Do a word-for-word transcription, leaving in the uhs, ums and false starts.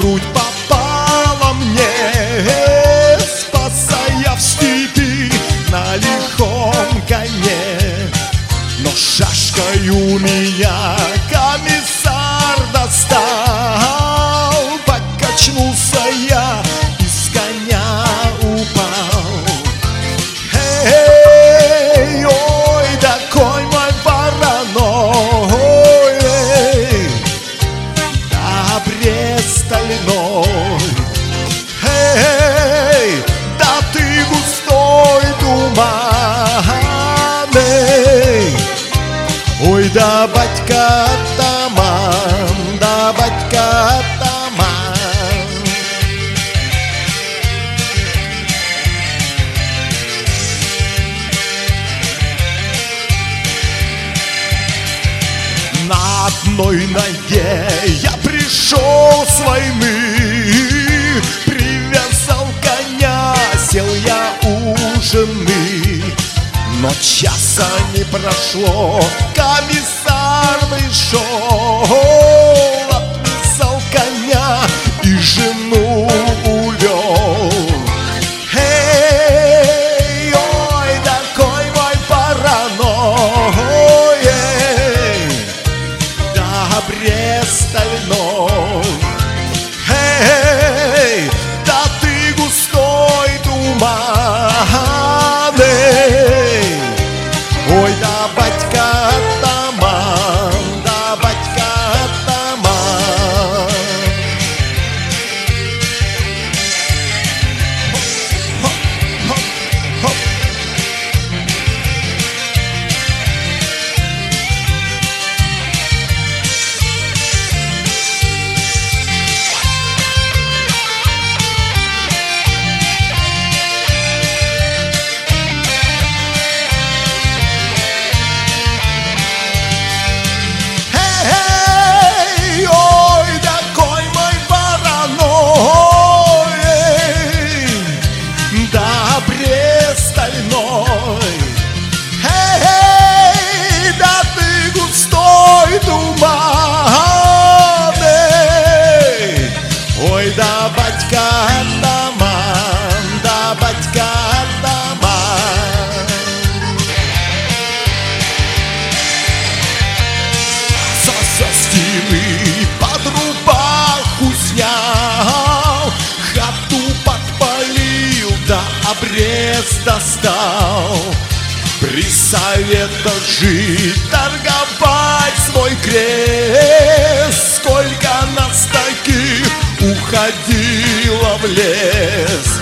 грудь попала мне, спасая в степи на лихом коне. Но шашкою меня комиссар достал, покачнулся я и с коня упал. Эй, ой, такой мой вороной, эй, да брест стальной. Эй, да ты густой туманный, ой, да батька атаман, да батька атаман. На одной ноге я пришел с войны, привязал коня, сел я у жены. Но часа не прошло, комиссар пришел, отвязал коня и жену увел. Эй, ой, такой мой вороной, эй, да брест стальной. Эй, да ты густой туманный, ой, да батька атаман, да батька атаман. Хоп, хоп, хоп. Ой, да батька атаман, да батька атаман. Со, со стены под рубаху снял, хату подпалил, да обрез достал. При советах жить, торговать свой крест, сколько нас таких уходило в лес.